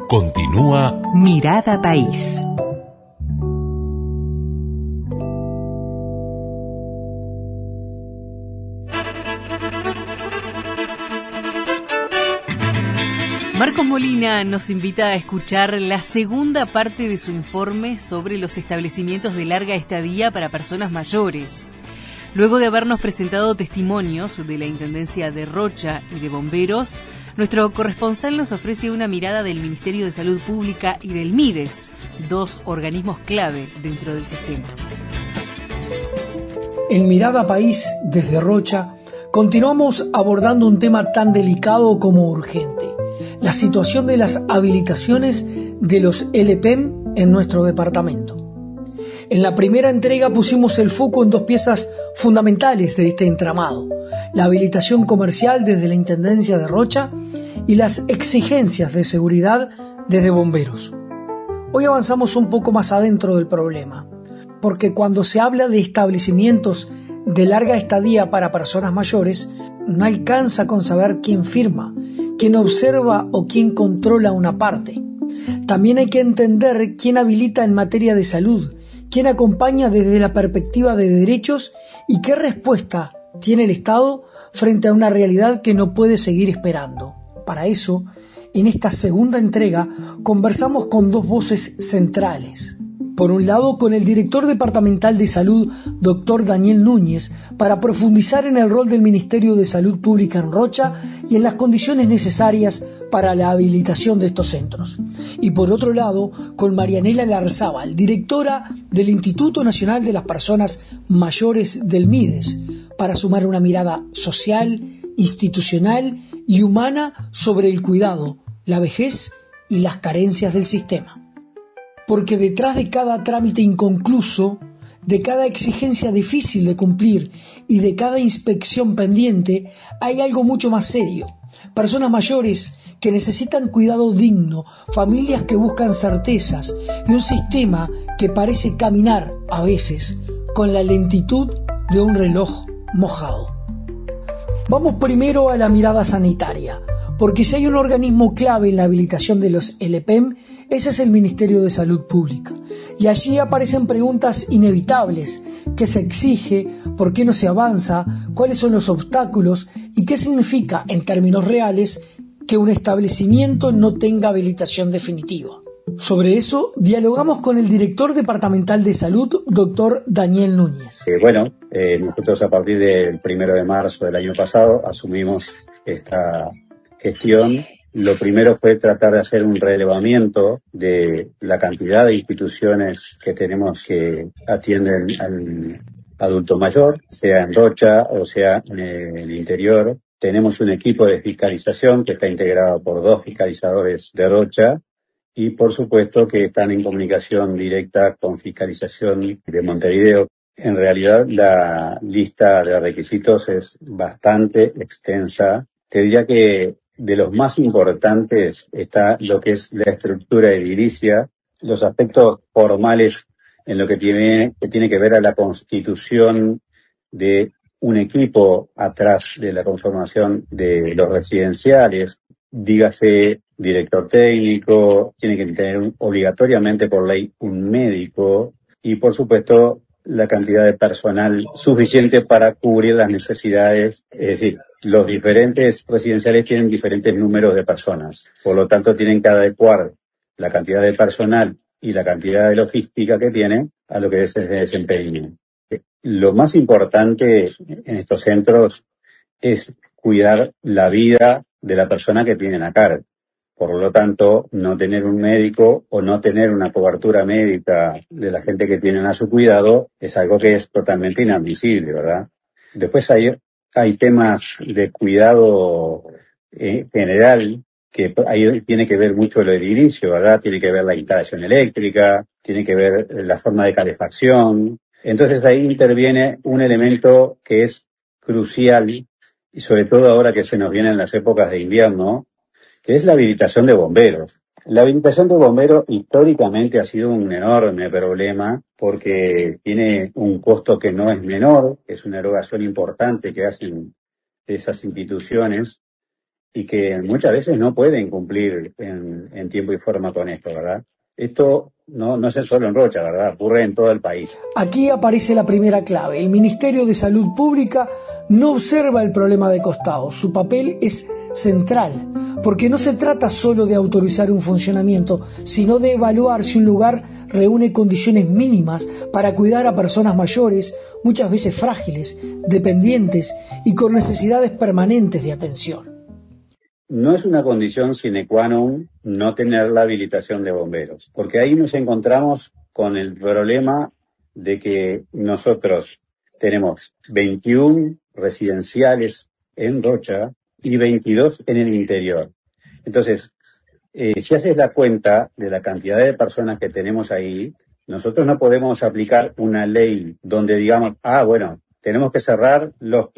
Continúa Mirada País. Marcos Molina nos invita a escuchar la segunda parte de su informe sobre los establecimientos de larga estadía para personas mayores. Luego de habernos presentado testimonios de la Intendencia de Rocha y de bomberos, nuestro corresponsal nos ofrece una mirada del Ministerio de Salud Pública y del MIDES, dos organismos clave dentro del sistema. En Mirada País, desde Rocha, continuamos abordando un tema tan delicado como urgente: la situación de las habilitaciones de los LPEM en nuestro departamento. En la primera entrega pusimos el foco en dos piezas fundamentales de este entramado: la habilitación comercial desde la Intendencia de Rocha y las exigencias de seguridad desde bomberos. Hoy avanzamos un poco más adentro del problema, porque cuando se habla de establecimientos de larga estadía para personas mayores, no alcanza con saber quién firma, quién observa o quién controla una parte. También hay que entender quién habilita en materia de salud, quién acompaña desde la perspectiva de derechos y qué respuesta tiene el Estado frente a una realidad que no puede seguir esperando. Para eso, en esta segunda entrega, conversamos con dos voces centrales. Por un lado, con el director departamental de salud, doctor Daniel Núñez, para profundizar en el rol del Ministerio de Salud Pública en Rocha y en las condiciones necesarias para la habilitación de estos centros. Y por otro lado, con Marianela Larzábal, directora del Instituto Nacional de las Personas Mayores del MIDES, para sumar una mirada social, institucional y humana sobre el cuidado, la vejez y las carencias del sistema. Porque detrás de cada trámite inconcluso, de cada exigencia difícil de cumplir y de cada inspección pendiente, hay algo mucho más serio: personas mayores que necesitan cuidado digno, familias que buscan certezas y un sistema que parece caminar, a veces, con la lentitud de un reloj mojado. Vamos primero a la mirada sanitaria, porque si hay un organismo clave en la habilitación de los LPEM, ese es el Ministerio de Salud Pública. Y allí aparecen preguntas inevitables: ¿qué se exige? ¿Por qué no se avanza? ¿Cuáles son los obstáculos? ¿Y qué significa, en términos reales, que un establecimiento no tenga habilitación definitiva? Sobre eso dialogamos con el director departamental de salud, doctor Daniel Núñez. Nosotros a partir del 1 de marzo del año pasado asumimos esta gestión. Lo primero fue tratar de hacer un relevamiento de la cantidad de instituciones que tenemos que atienden al adulto mayor, sea en Rocha o sea en el interior. Tenemos un equipo de fiscalización que está integrado por 2 fiscalizadores de Rocha y, por supuesto, que están en comunicación directa con fiscalización de Montevideo. En realidad, la lista de requisitos es bastante extensa. Te diría que de los más importantes está lo que es la estructura edilicia, los aspectos formales en lo que tiene que ver a la constitución de un equipo atrás de la conformación de los residenciales, dígase director técnico, tiene que tener obligatoriamente por ley un médico y, por supuesto, la cantidad de personal suficiente para cubrir las necesidades. Es decir, los diferentes residenciales tienen diferentes números de personas, por lo tanto tienen que adecuar la cantidad de personal y la cantidad de logística que tienen a lo que es ese desempeño. Lo más importante en estos centros es cuidar la vida de la persona que tienen a cargo. Por lo tanto, no tener un médico o no tener una cobertura médica de la gente que tienen a su cuidado es algo que es totalmente inadmisible, ¿verdad? Después hay temas de cuidado general que ahí tiene que ver mucho lo edilicio, ¿verdad? Tiene que ver la instalación eléctrica, tiene que ver la forma de calefacción. Entonces ahí interviene un elemento que es crucial y sobre todo ahora que se nos vienen las épocas de invierno, que es la habilitación de bomberos. La habilitación de bomberos históricamente ha sido un enorme problema porque tiene un costo que no es menor, es una erogación importante que hacen esas instituciones y que muchas veces no pueden cumplir en tiempo y forma con esto, ¿verdad? Esto no es solo en Rocha, ¿verdad? Ocurre en todo el país. Aquí aparece la primera clave. El Ministerio de Salud Pública no observa el problema de costado. Su papel es central, porque no se trata solo de autorizar un funcionamiento, sino de evaluar si un lugar reúne condiciones mínimas para cuidar a personas mayores, muchas veces frágiles, dependientes y con necesidades permanentes de atención. No es una condición sine qua non no tener la habilitación de bomberos, porque ahí nos encontramos con el problema de que nosotros tenemos 21 residenciales en Rocha y 22 en el interior. Entonces, si haces la cuenta de la cantidad de personas que tenemos ahí, nosotros no podemos aplicar una ley donde digamos, bueno, tenemos que cerrar los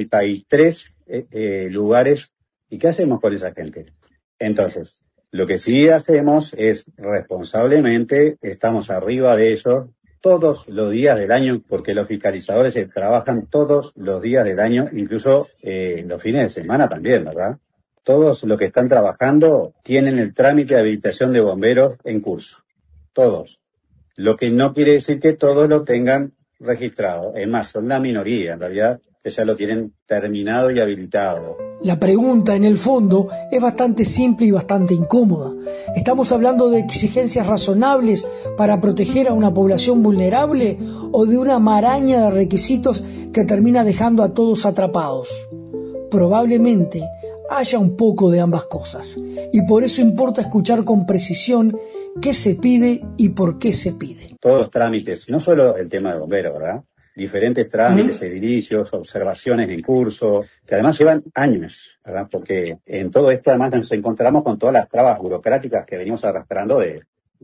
43 lugares. ¿Y qué hacemos con esa gente? Entonces, lo que sí hacemos es responsablemente, estamos arriba de eso todos los días del año, porque los fiscalizadores trabajan todos los días del año, incluso los fines de semana también, ¿verdad? Todos los que están trabajando tienen el trámite de habilitación de bomberos en curso. Todos. Lo que no quiere decir que todos lo tengan registrado. Es más, son la minoría, en realidad, que ya lo tienen terminado y habilitado. La pregunta, en el fondo, es bastante simple y bastante incómoda. ¿Estamos hablando de exigencias razonables para proteger a una población vulnerable o de una maraña de requisitos que termina dejando a todos atrapados? Probablemente haya un poco de ambas cosas, y por eso importa escuchar con precisión qué se pide y por qué se pide. Todos los trámites, no solo el tema de bomberos, ¿verdad? Diferentes trámites, edilicios, observaciones en curso, que además llevan años, ¿verdad? Porque en todo esto además nos encontramos con todas las trabas burocráticas que venimos arrastrando de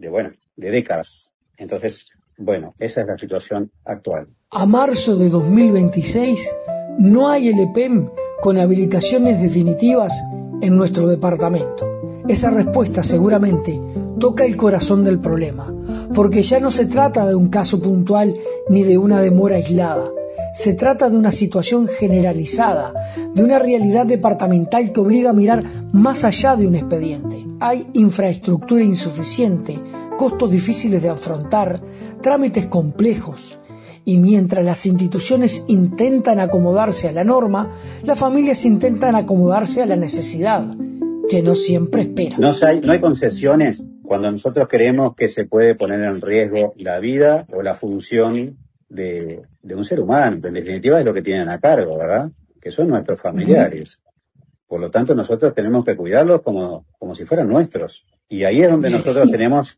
décadas. Entonces, bueno, esa es la situación actual. A marzo de 2026 no hay LPEM con habilitaciones definitivas en nuestro departamento. Esa respuesta seguramente toca el corazón del problema, porque ya no se trata de un caso puntual ni de una demora aislada. Se trata de una situación generalizada, de una realidad departamental que obliga a mirar más allá de un expediente. Hay infraestructura insuficiente, costos difíciles de afrontar, trámites complejos. Y mientras las instituciones intentan acomodarse a la norma, las familias intentan acomodarse a la necesidad, que no siempre espera. No hay concesiones cuando nosotros creemos que se puede poner en riesgo la vida o la función de un ser humano. En definitiva es lo que tienen a cargo, ¿verdad? Que son nuestros familiares. Por lo tanto, nosotros tenemos que cuidarlos como si fueran nuestros. Y ahí es donde nosotros tenemos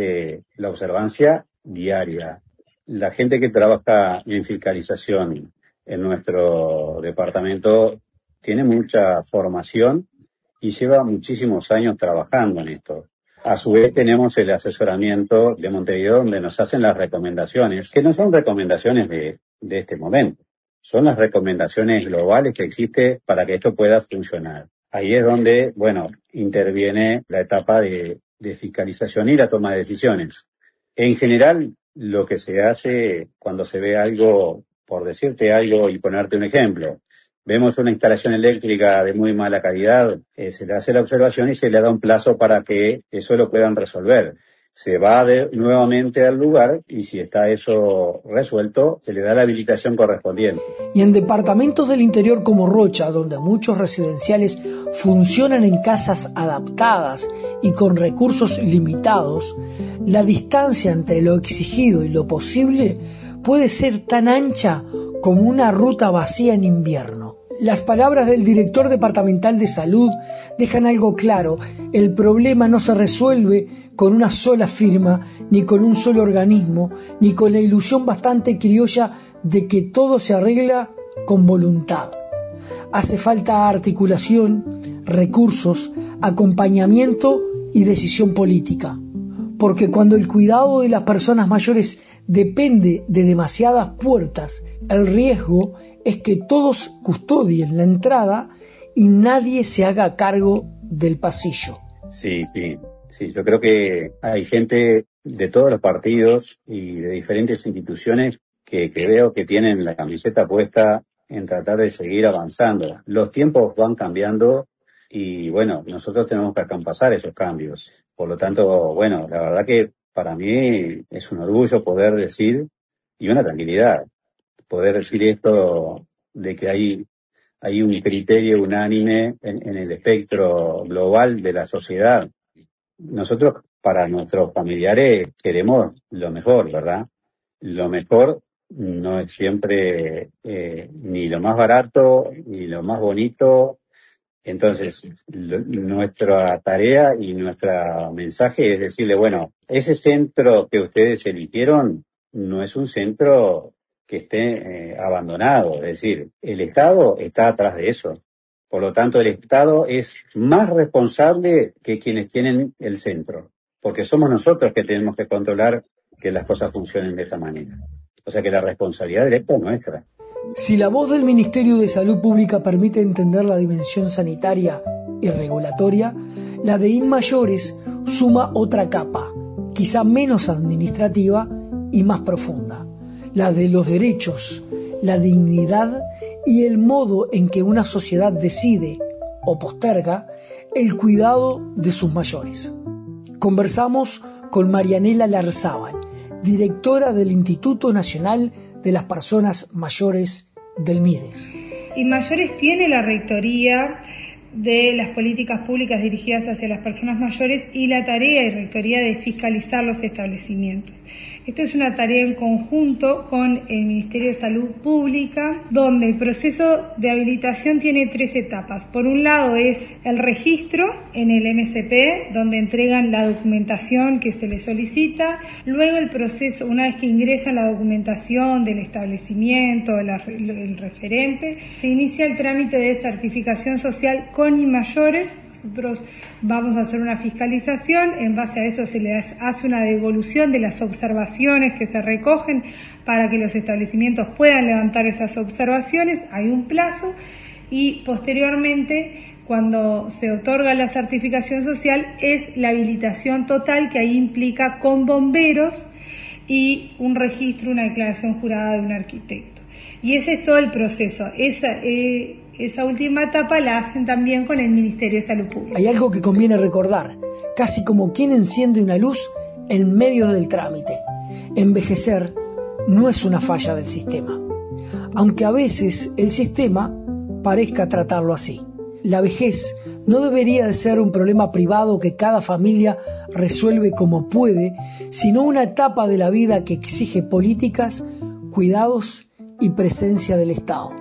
la observancia diaria. La gente que trabaja en fiscalización en nuestro departamento tiene mucha formación y lleva muchísimos años trabajando en esto. A su vez tenemos el asesoramiento de Montevideo, donde nos hacen las recomendaciones, que no son recomendaciones de este momento, son las recomendaciones globales que existen para que esto pueda funcionar. Ahí es donde, interviene la etapa de fiscalización y la toma de decisiones. En general, lo que se hace cuando se ve algo, por decirte algo y ponerte un ejemplo, vemos una instalación eléctrica de muy mala calidad, se le hace la observación y se le da un plazo para que eso lo puedan resolver. Se va nuevamente al lugar y si está eso resuelto, se le da la habilitación correspondiente. Y en departamentos del interior como Rocha, donde muchos residenciales funcionan en casas adaptadas y con recursos limitados, la distancia entre lo exigido y lo posible puede ser tan ancha como una ruta vacía en invierno. Las palabras del director departamental de salud dejan algo claro: el problema no se resuelve con una sola firma, ni con un solo organismo, ni con la ilusión bastante criolla de que todo se arregla con voluntad. Hace falta articulación, recursos, acompañamiento y decisión política. Porque cuando el cuidado de las personas mayores depende de demasiadas puertas, el riesgo es que todos custodien la entrada y nadie se haga cargo del pasillo. Sí, yo creo que hay gente de todos los partidos y de diferentes instituciones que veo que tienen la camiseta puesta en tratar de seguir avanzando. Los tiempos van cambiando y bueno, nosotros tenemos que acompasar esos cambios. Por lo tanto, bueno, la verdad que para mí es un orgullo poder decir, y una tranquilidad, poder decir esto de que hay un criterio unánime en el espectro global de la sociedad. Nosotros, para nuestros familiares, queremos lo mejor, ¿verdad? Lo mejor no es siempre ni lo más barato, ni lo más bonito. Entonces, nuestra tarea y nuestro mensaje es decirle, bueno, ese centro que ustedes eligieron no es un centro que esté abandonado. Es decir, el Estado está atrás de eso. Por lo tanto, el Estado es más responsable que quienes tienen el centro, porque somos nosotros que tenemos que controlar que las cosas funcionen de esta manera. O sea que la responsabilidad directa es nuestra. Si la voz del Ministerio de Salud Pública permite entender la dimensión sanitaria y regulatoria, la de InMayores suma otra capa, quizá menos administrativa y más profunda, la de los derechos, la dignidad y el modo en que una sociedad decide o posterga el cuidado de sus mayores. Conversamos con Marianela Larzábal, directora del Instituto Nacional de las Personas Mayores del MIDES. InMayores tiene la rectoría de las políticas públicas dirigidas hacia las personas mayores y la tarea y rectoría de fiscalizar los establecimientos. Esto es una tarea en conjunto con el Ministerio de Salud Pública, donde el proceso de habilitación tiene 3 etapas. Por un lado es el registro en el MSP, donde entregan la documentación que se les solicita. Luego el proceso, una vez que ingresan la documentación del establecimiento, el referente, se inicia el trámite de certificación social con InMayores. Nosotros vamos a hacer una fiscalización, en base a eso se les hace una devolución de las observaciones que se recogen para que los establecimientos puedan levantar esas observaciones, hay un plazo y posteriormente cuando se otorga la certificación social es la habilitación total que ahí implica con bomberos y un registro, una declaración jurada de un arquitecto. Y ese es todo el proceso. Esa última etapa la hacen también con el Ministerio de Salud Pública. Hay algo que conviene recordar, casi como quien enciende una luz en medio del trámite. Envejecer no es una falla del sistema, aunque a veces el sistema parezca tratarlo así. La vejez no debería de ser un problema privado que cada familia resuelve como puede, sino una etapa de la vida que exige políticas, cuidados y presencia del Estado.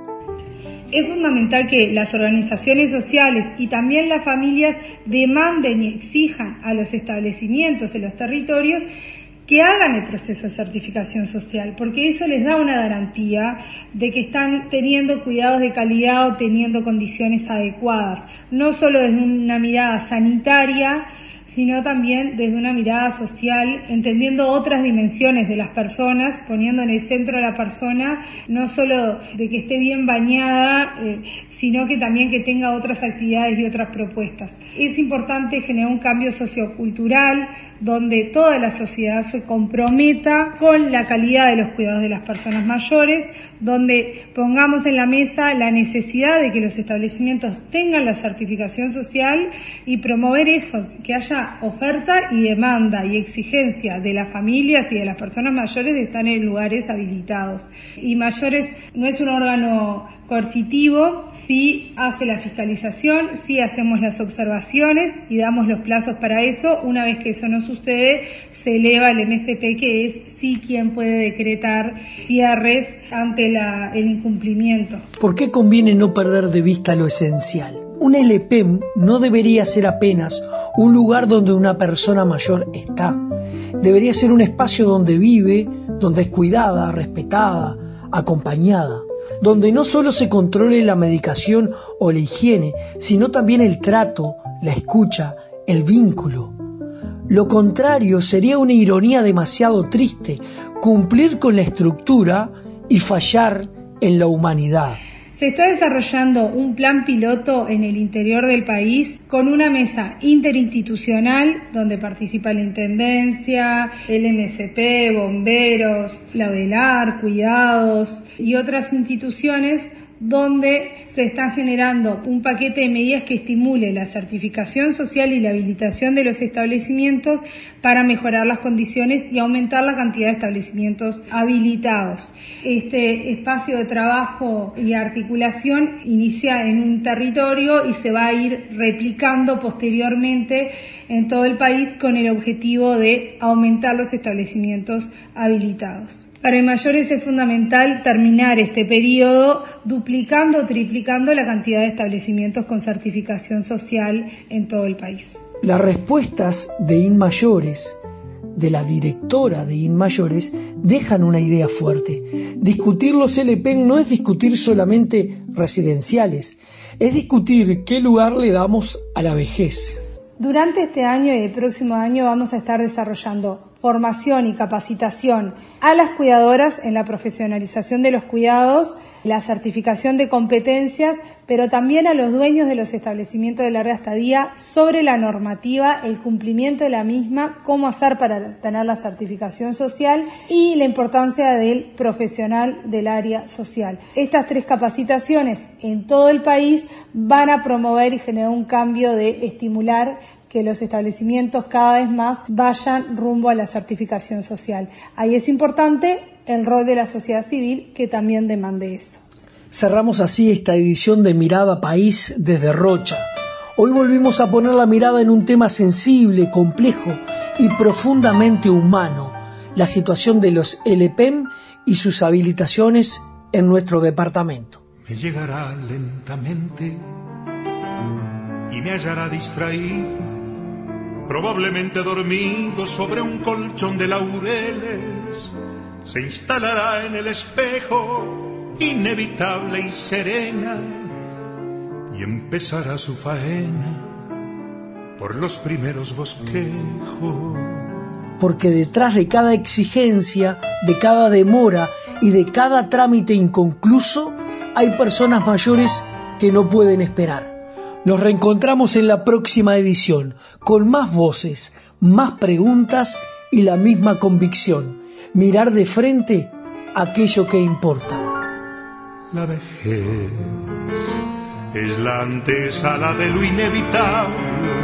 Es fundamental que las organizaciones sociales y también las familias demanden y exijan a los establecimientos en los territorios que hagan el proceso de certificación social, porque eso les da una garantía de que están teniendo cuidados de calidad o teniendo condiciones adecuadas, no solo desde una mirada sanitaria, sino también desde una mirada social, entendiendo otras dimensiones de las personas, poniendo en el centro a la persona, no solo de que esté bien bañada, sino que también que tenga otras actividades y otras propuestas. Es importante generar un cambio sociocultural donde toda la sociedad se comprometa con la calidad de los cuidados de las personas mayores, donde pongamos en la mesa la necesidad de que los establecimientos tengan la certificación social y promover eso, que haya oferta y demanda y exigencia de las familias y de las personas mayores de estar en lugares habilitados. InMayores no es un órgano coercitivo, sí hace la fiscalización, sí hacemos las observaciones y damos los plazos para eso. Una vez que eso no sucede, se eleva el MSP, que es sí quien puede decretar cierres ante el incumplimiento. ¿Por qué conviene no perder de vista lo esencial? Un LPEM no debería ser apenas un lugar donde una persona mayor está. Debería ser un espacio donde vive, donde es cuidada, respetada, acompañada, donde no solo se controle la medicación o la higiene, sino también el trato, la escucha, el vínculo. Lo contrario sería una ironía demasiado triste, cumplir con la estructura y fallar en la humanidad. Se está desarrollando un plan piloto en el interior del país con una mesa interinstitucional donde participa la Intendencia, el MSP, bomberos, la UDELAR, cuidados y otras instituciones donde se está generando un paquete de medidas que estimule la certificación social y la habilitación de los establecimientos para mejorar las condiciones y aumentar la cantidad de establecimientos habilitados. Este espacio de trabajo y articulación inicia en un territorio y se va a ir replicando posteriormente en todo el país con el objetivo de aumentar los establecimientos habilitados. Para mayores es fundamental terminar este periodo duplicando o triplicando la cantidad de establecimientos con certificación social en todo el país. Las respuestas de InMayores, de la directora de InMayores, dejan una idea fuerte. Discutir los LPEN no es discutir solamente residenciales, es discutir qué lugar le damos a la vejez. Durante este año y el próximo año vamos a estar desarrollando formación y capacitación a las cuidadoras en la profesionalización de los cuidados, la certificación de competencias, pero también a los dueños de los establecimientos de larga estadía sobre la normativa, el cumplimiento de la misma, cómo hacer para tener la certificación social y la importancia del profesional del área social. Estas 3 capacitaciones en todo el país van a promover y generar un cambio de estimular que los establecimientos cada vez más vayan rumbo a la certificación social. Ahí es importante el rol de la sociedad civil que también demande eso. Cerramos así esta edición de Mirada País desde Rocha. Hoy volvimos a poner la mirada en un tema sensible, complejo y profundamente humano, la situación de los LPEM y sus habilitaciones en nuestro departamento. Me llegará lentamente y me hallará distraído, probablemente dormido sobre un colchón de laureles. Se instalará en el espejo, inevitable y serena, y empezará su faena por los primeros bosquejos. Porque detrás de cada exigencia, de cada demora y de cada trámite inconcluso, hay personas mayores que no pueden esperar. Nos reencontramos en la próxima edición, con más voces, más preguntas y la misma convicción. Mirar de frente aquello que importa. La vejez es la antesala de lo inevitable,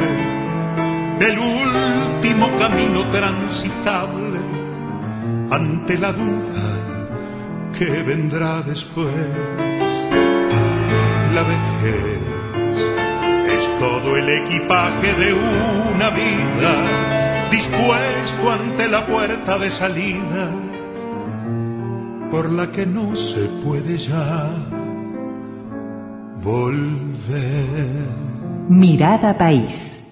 del último camino transitable, ante la duda que vendrá después. La vejez es todo el equipaje de una vida, dispuesto ante la puerta de salida, por la que no se puede ya volver. Mirada País.